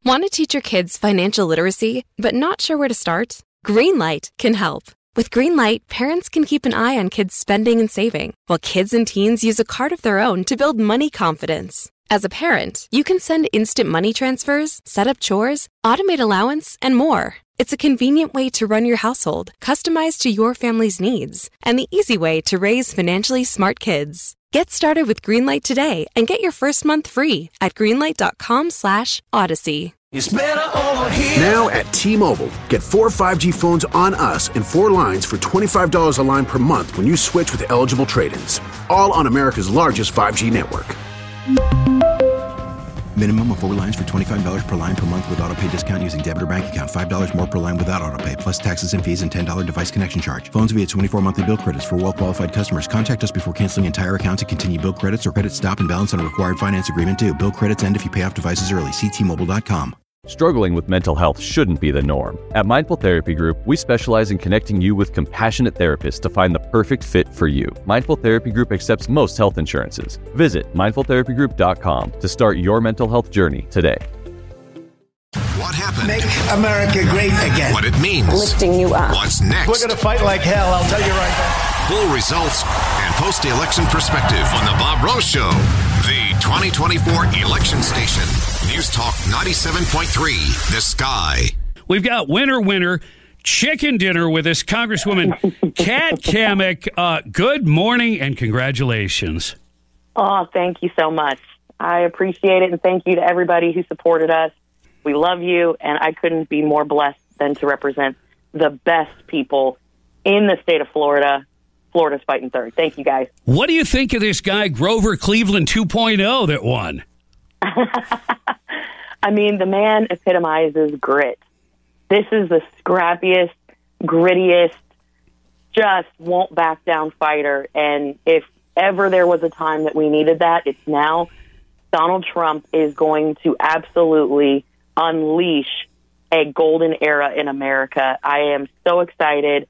Want to teach your kids financial literacy, but not sure where to start? Greenlight can help. With Greenlight, parents can keep an eye on kids' spending and saving, while kids and teens use a card of their own to build money confidence. As a parent, you can send instant money transfers, set up chores, automate allowance, and more. It's a convenient way to run your household, customized to your family's needs, and the easy way to raise financially smart kids. Get started with Greenlight today and get your first month free at greenlight.com/Odyssey. It's better over here. Now at T-Mobile, get 4 5G phones on us and 4 lines for $25 a line per month when you switch with eligible trade-ins. All on America's largest 5G network. Minimum of 4 lines for $25 per line per month with autopay discount using debit or bank account. $5 more per line without autopay, plus taxes and fees and $10 device connection charge. Phones via 24 monthly bill credits for well-qualified customers. Contact us before canceling entire account to continue bill credits or credit stop and balance on a required finance agreement due. Bill credits end if you pay off devices early. See T-Mobile.com. Struggling with mental health shouldn't be the norm. At Mindful Therapy Group, we specialize in connecting you with compassionate therapists to find the perfect fit for you. Mindful Therapy Group accepts most health insurances. Visit mindfultherapygroup.com to start your mental health journey today. What happened? Make America great again. What it means. Lifting you up. What's next? We're going to fight like hell, I'll tell you right now. Full results and post-election perspective on the Bob Rose Show, the 2024 election station. News Talk 97.3, The Sky. We've got winner, chicken dinner with us, Congresswoman Kat Cammack. Good morning and congratulations. Oh, thank you so much. I appreciate it, and thank you to everybody who supported us. We love you, and I couldn't be more blessed than to represent the best people in the state of Florida. Florida's fighting third. Thank you, guys. What do you think of this guy, Grover Cleveland 2.0, that won? I mean, the man epitomizes grit. This is the scrappiest, grittiest, just won't back down fighter. And if ever there was a time that we needed that, it's now. Donald Trump is going to absolutely unleash a golden era in America. I am so excited.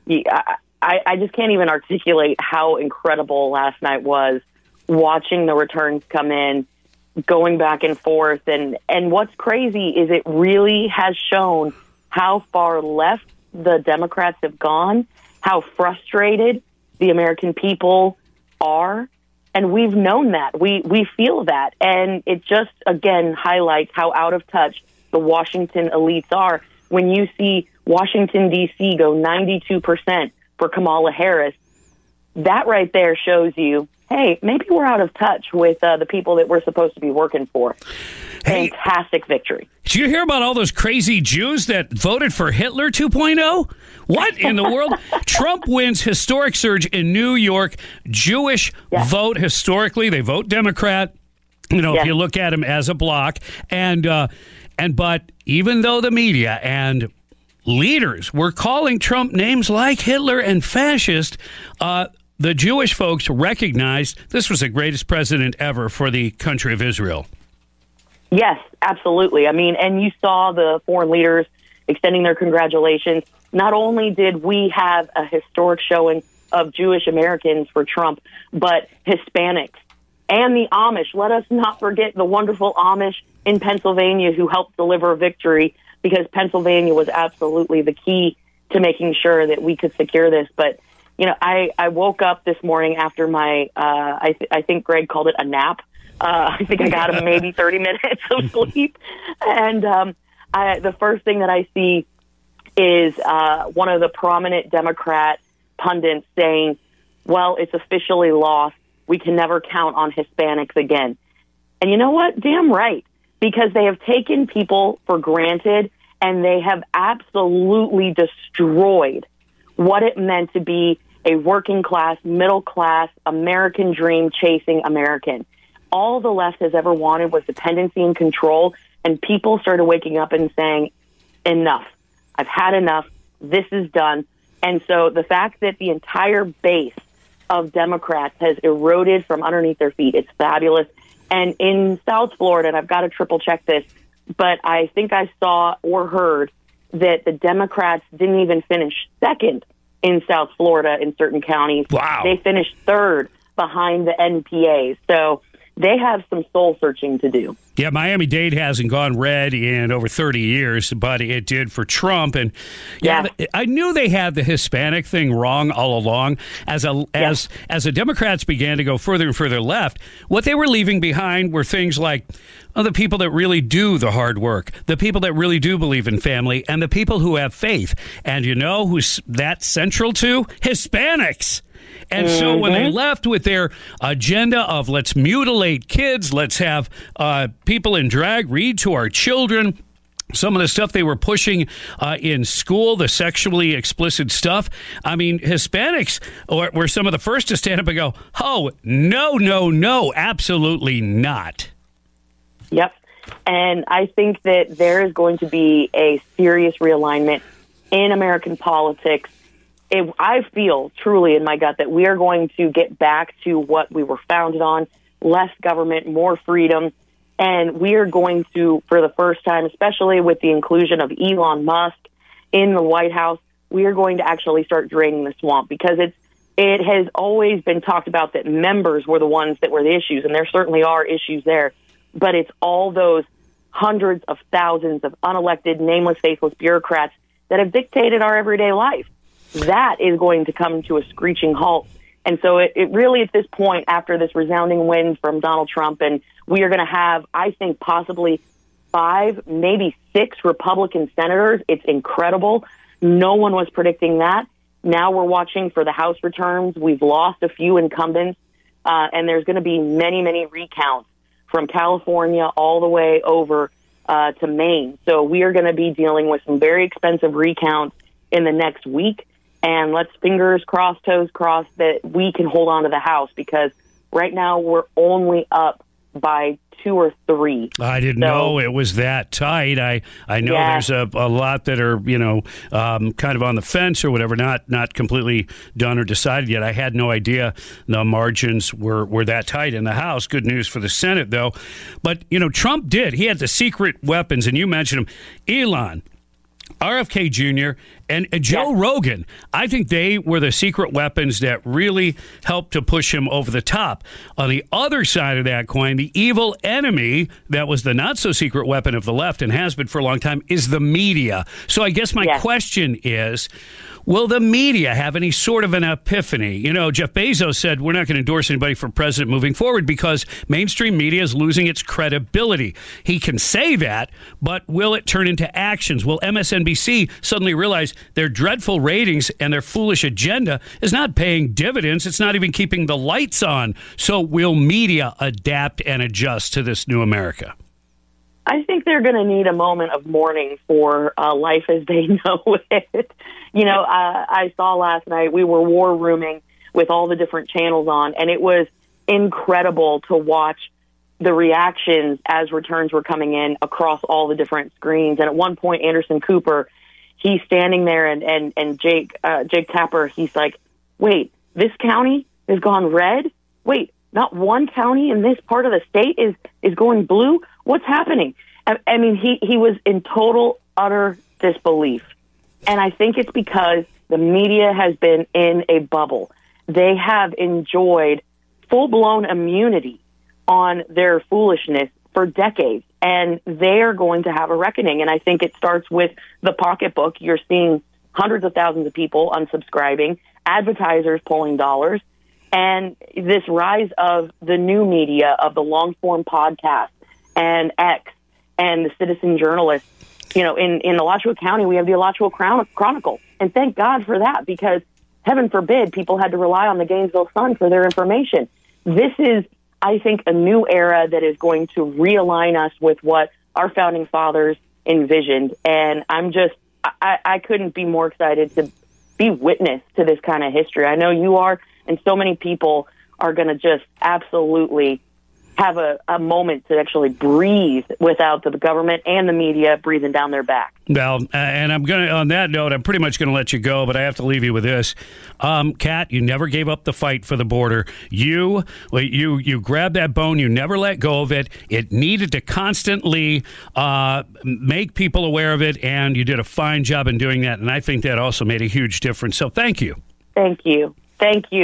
I just can't even articulate how incredible last night was, watching the returns come in, going back and forth. And what's crazy is it really has shown how far left the Democrats have gone, how frustrated the American people are. And we've known that. We feel that. And it just, again, highlights how out of touch the Washington elites are. When you see Washington, D.C. go 92% for Kamala Harris, that right there shows you, hey, maybe we're out of touch with the people that we're supposed to be working for. Hey, fantastic victory. Did you hear about all those crazy Jews that voted for Hitler 2.0? What in the world? Trump wins historic surge in New York. Jewish vote historically. They vote Democrat. You know, if you look at them as a bloc. But even though the media and leaders were calling Trump names like Hitler and fascist, the Jewish folks recognized this was the greatest president ever for the country of Israel. Yes, absolutely. I mean, and you saw the foreign leaders extending their congratulations. Not only did we have a historic showing of Jewish Americans for Trump, but Hispanics and the Amish. Let us not forget the wonderful Amish in Pennsylvania who helped deliver victory, because Pennsylvania was absolutely the key to making sure that we could secure this. But, you know, I woke up this morning after my, I think Greg called it a nap. I think I got maybe 30 minutes of sleep. And the first thing that I see is one of the prominent Democrat pundits saying, well, it's officially lost. We can never count on Hispanics again. And you know what? Damn right. Because they have taken people for granted, and they have absolutely destroyed what it meant to be a working class, middle class, American dream chasing American. All the left has ever wanted was dependency and control, and people started waking up and saying, enough. I've had enough. This is done. And so the fact that the entire base of Democrats has eroded from underneath their feet, it's fabulous. And in South Florida, and I've got to triple check this, but I think I saw or heard that the Democrats didn't even finish second in South Florida in certain counties. Wow. They finished third behind the NPAs. So they have some soul searching to do. Yeah, Miami-Dade hasn't gone red in over 30 years, but it did for Trump. And I knew they had the Hispanic thing wrong all along. As the Democrats began to go further and further left, what they were leaving behind were things like the people that really do the hard work, the people that really do believe in family, and the people who have faith. And you know who's that central to? Hispanics. And so when they left with their agenda of let's mutilate kids, let's have people in drag read to our children, some of the stuff they were pushing in school, the sexually explicit stuff. I mean, Hispanics were some of the first to stand up and go, oh, no, absolutely not. Yep. And I think that there is going to be a serious realignment in American politics. I feel truly in my gut that we are going to get back to what we were founded on, less government, more freedom, and we are going to, for the first time, especially with the inclusion of Elon Musk in the White House, we are going to actually start draining the swamp, because it has always been talked about that members were the ones that were the issues, and there certainly are issues there, but it's all those hundreds of thousands of unelected, nameless, faceless bureaucrats that have dictated our everyday life. That is going to come to a screeching halt. And so it really, at this point, after this resounding win from Donald Trump, and we are going to have, I think, possibly 5, maybe 6 Republican senators. It's incredible. No one was predicting that. Now we're watching for the House returns. We've lost a few incumbents, and there's going to be many, many recounts from California all the way over to Maine. So we are going to be dealing with some very expensive recounts in the next week. And let's fingers crossed, toes crossed, that we can hold on to the House, because right now we're only up by 2 or 3. I didn't know it was that tight. I know there's a lot that are, kind of on the fence or whatever, not completely done or decided yet. I had no idea the margins were that tight in the House. Good news for the Senate, though. But, Trump did. He had the secret weapons, and you mentioned them. Elon, RFK Jr., and Joe Rogan. I think they were the secret weapons that really helped to push him over the top. On the other side of that coin, the evil enemy that was the not-so-secret weapon of the left and has been for a long time is the media. So I guess my question is, will the media have any sort of an epiphany? Jeff Bezos said we're not going to endorse anybody for president moving forward because mainstream media is losing its credibility. He can say that, but will it turn into actions? Will MSNBC suddenly realize their dreadful ratings and their foolish agenda is not paying dividends? It's not even keeping the lights on. So will media adapt and adjust to this new America? I think they're going to need a moment of mourning for life as they know it. I saw last night, we were war rooming with all the different channels on, and it was incredible to watch the reactions as returns were coming in across all the different screens. And at one point, Anderson Cooper, he's standing there, and Jake Tapper, he's like, wait, this county has gone red? Wait, not one county in this part of the state is going blue? What's happening? I mean, he was in total, utter disbelief. And I think it's because the media has been in a bubble. They have enjoyed full-blown immunity on their foolishness for decades, and they are going to have a reckoning. And I think it starts with the pocketbook. You're seeing hundreds of thousands of people unsubscribing, advertisers pulling dollars, and this rise of the new media, of the long-form podcast and X and the citizen journalists. In Alachua County, we have the Alachua Chronicle, and thank God for that, because heaven forbid people had to rely on the Gainesville Sun for their information. This is, I think, a new era that is going to realign us with what our founding fathers envisioned, and I couldn't be more excited to be witness to this kind of history. I know you are, and so many people are going to just absolutely have a moment to actually breathe without the government and the media breathing down their back. Well, and on that note, I'm pretty much going to let you go, but I have to leave you with this. Kat, you never gave up the fight for the border. You grabbed that bone. You never let go of it. It needed to constantly make people aware of it, and you did a fine job in doing that, and I think that also made a huge difference. So thank you. Thank you. Thank you.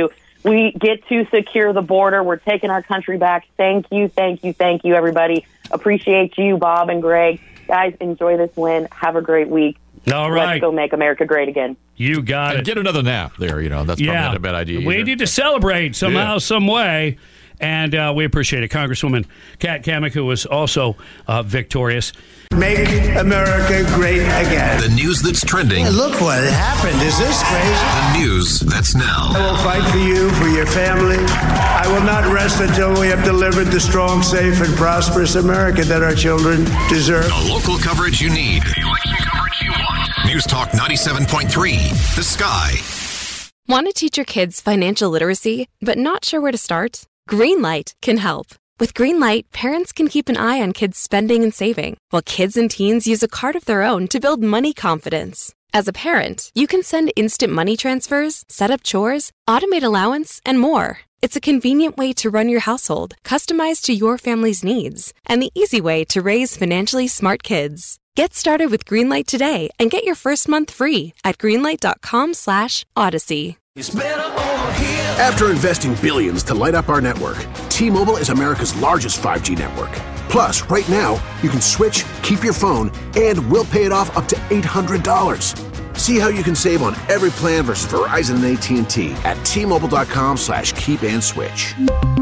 we get to secure the border. We're taking our country back. Thank you, everybody. Appreciate you, Bob and Greg. Guys, enjoy this win. Have a great week. All right. Let's go make America great again. You got it. Get another nap there. That's probably not a bad idea either. We need to celebrate somehow, some way. And we appreciate it. Congresswoman Kat Cammack, who was also victorious. Make America great again. The news that's trending. Hey, look what happened. Is this crazy? The news that's now. I will fight for you, for your family. I will not rest until we have delivered the strong, safe, and prosperous America that our children deserve. The local coverage you need. The election coverage you want. News Talk 97.3. The Sky. Want to teach your kids financial literacy, but not sure where to start? Greenlight can help. With Greenlight, parents can keep an eye on kids' spending and saving, while kids and teens use a card of their own to build money confidence. As a parent, you can send instant money transfers, set up chores, automate allowance, and more. It's a convenient way to run your household, customized to your family's needs, and the easy way to raise financially smart kids. Get started with Greenlight today and get your first month free at greenlight.com/Odyssey. After investing billions to light up our network, T-Mobile is America's largest 5G network. Plus, right now, you can switch, keep your phone, and we'll pay it off up to $800. See how you can save on every plan versus Verizon and AT&T at T-Mobile.com/keep-and-switch.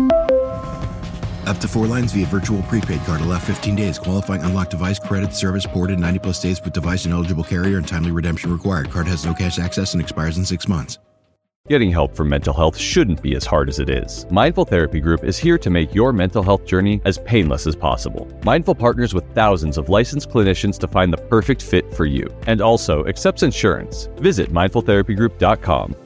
Up to 4 lines via virtual prepaid card. Allow 15 days. Qualifying unlocked device credit service ported 90-plus days with device and eligible carrier and timely redemption required. Card has no cash access and expires in 6 months. Getting help for mental health shouldn't be as hard as it is. Mindful Therapy Group is here to make your mental health journey as painless as possible. Mindful partners with thousands of licensed clinicians to find the perfect fit for you, and also accepts insurance. Visit mindfultherapygroup.com.